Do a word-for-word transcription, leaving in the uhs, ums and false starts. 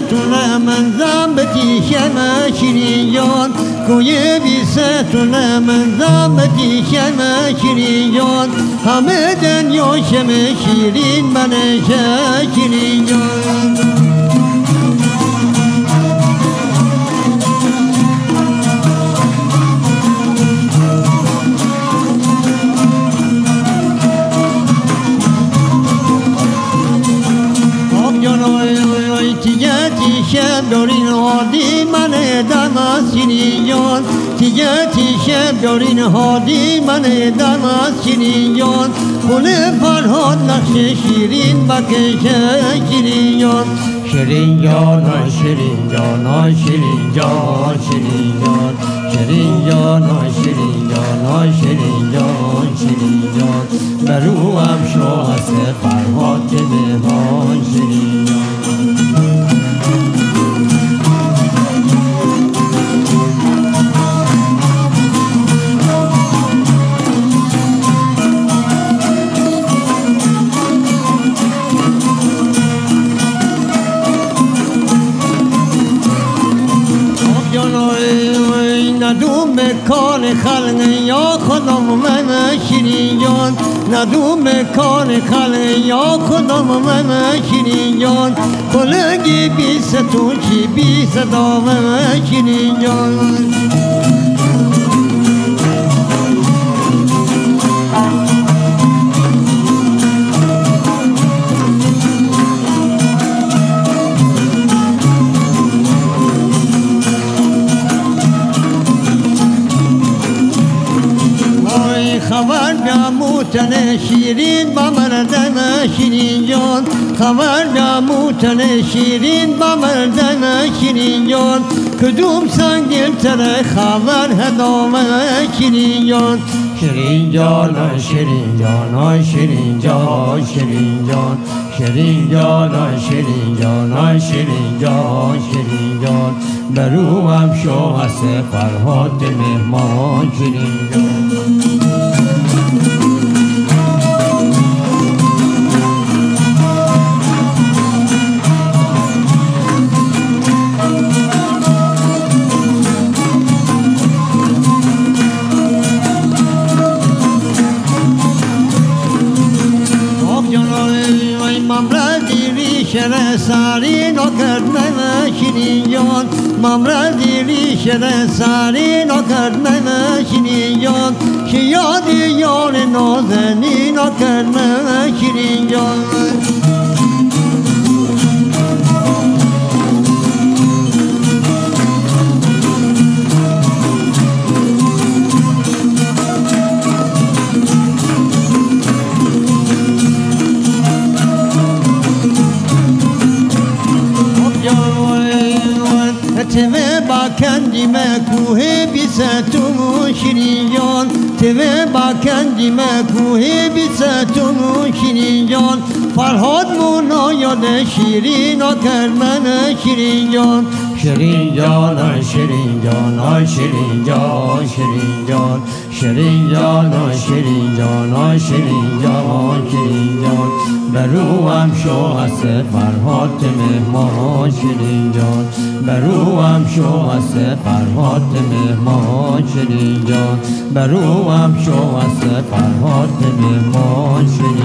بیستونه منظم بتیشم شیرین جان کوی بیستونه منظم بتیشم شیرین جان همه دنیا شم شیرین منش شیرین جان تیشم دارین هادی من دم شیرین جان تیجه تیشم دارین هادی من دم شیرین جان گل فرهاد نقش شیرین بکشه شیرین جان شیرین جان شیرین جان شیرین جان شیرین جان شیرین جان شیرین جان شیرین جان شیرین جان برو هم شاه است فرهاد مهمان شیرین جان ندوم کار خلق یا خودم من شیرین جان ندوم کار خلق یا خودم من شیرین جان کلگی بی ستون چی بی صدا من شیرین جان خبر بیاموتن شیرین با مردم شیرین جان خبر بیاموتن شیرین با مردم شیرین جان کدوم سنگین تر خبر هدام شیرین جان شیرین جان شیرین جان شیرین جان شیرین جان شیرین جان شیرین جان شیرین جان شیرین جان برو هم شاه است فرهاد مهمان شیرین جان شر ساری نکرد من شیرین جان ممردی ری شر ساری نکرد من شیرین جان که یادی یار نازنی نکرد من شیرین جان تمه با کندی مکوه بیستون شیرین جان تمه با کندی مکوه بیستون شیرین جان فرهاد مونا یاد شیرین آکر من شیرین جان شیرین جان شیرین جان شیرین جان شیرین جان شیرین جان شیرین جان شیرین جان شیرین جان برو هم شاه است فرهاد مهمان شیرین جان برو هم شاه است فرهاد مهمان شیرین جان برو هم شاه است فرهاد مهمان شیرین